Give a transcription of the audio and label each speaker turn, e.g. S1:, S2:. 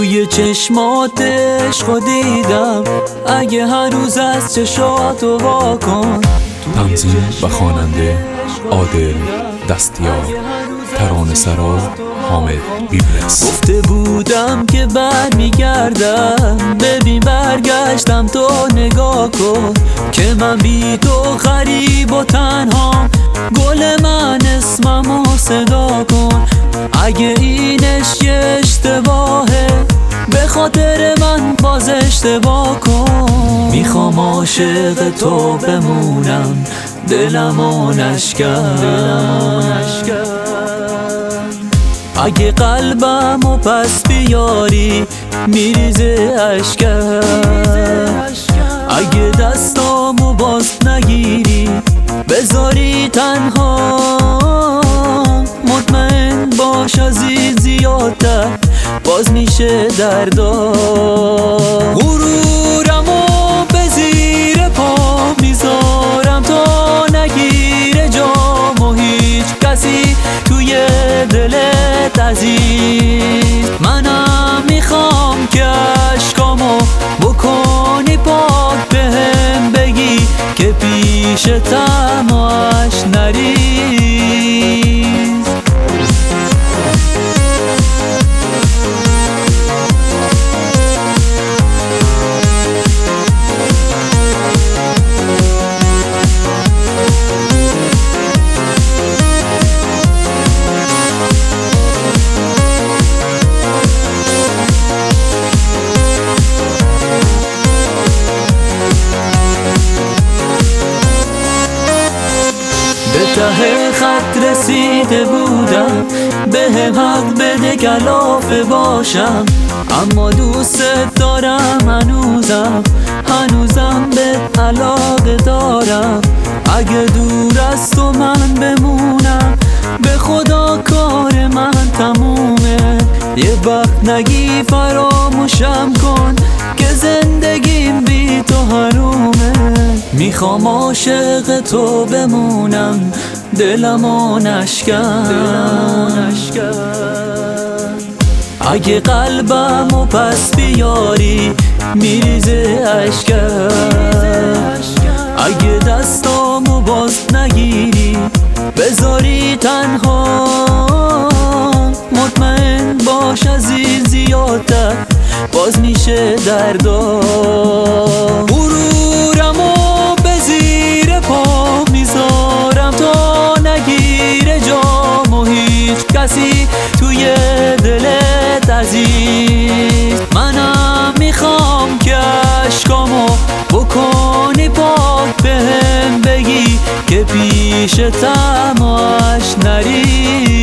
S1: توی چشمات عشقو دیدم، اگه هنوز از چشاتو واکن.
S2: تنظیم و خواننده عادل دستیار، ترانه سرا حامد بیبلس.
S1: گفته بودم که برمیگردم، ببین برگشتم، تو نگاه کن که من بی تو غریب و تنها. گل من اسممو صدا کن، اگه اینش یه اشتباهه به خاطر من باز اشتباه کن. میخوام عاشق تو بمونم، دلمو نشکن. اگه قلبمو پس بیاری میریزه اشکم. اگه دستامو باز نگیری بذاری تنها، مطمئن باش عزیز زیادتر باز میشه دردا. غرورمو به زیر پا میذارم تا نگیره جامو هیچ کسی توی دلت عزیز. منم میخوام که عشقامو بکنی پاک، بهم بگی که پیشتم آش نریز. به ته خط رسیده بودم، بهم حق بده کلافه باشم، اما دوست دارم هنوزم به علاقه دارم. اگه دور از تو من بمونم، به خدا کار من تمومه. یه وقت نگی فراموشم کن که زندگیم بی تو حرومه. میخوام عاشق تو بمونم، دلمو نشکن. اگه قلبمو پس بیاری میریزه اشکم. اگه دستامو باز نگیری بذاری تنها، مطمئن باش عزیز زیادتر باز میشه دردا. غرورمو به زیر پا میذارم تا نگیره جامو هیچ کسی توی دلت عزیز. منم میخوام که عشقامو بکنی پاک، بهم بگی که پیشتم آش نریز.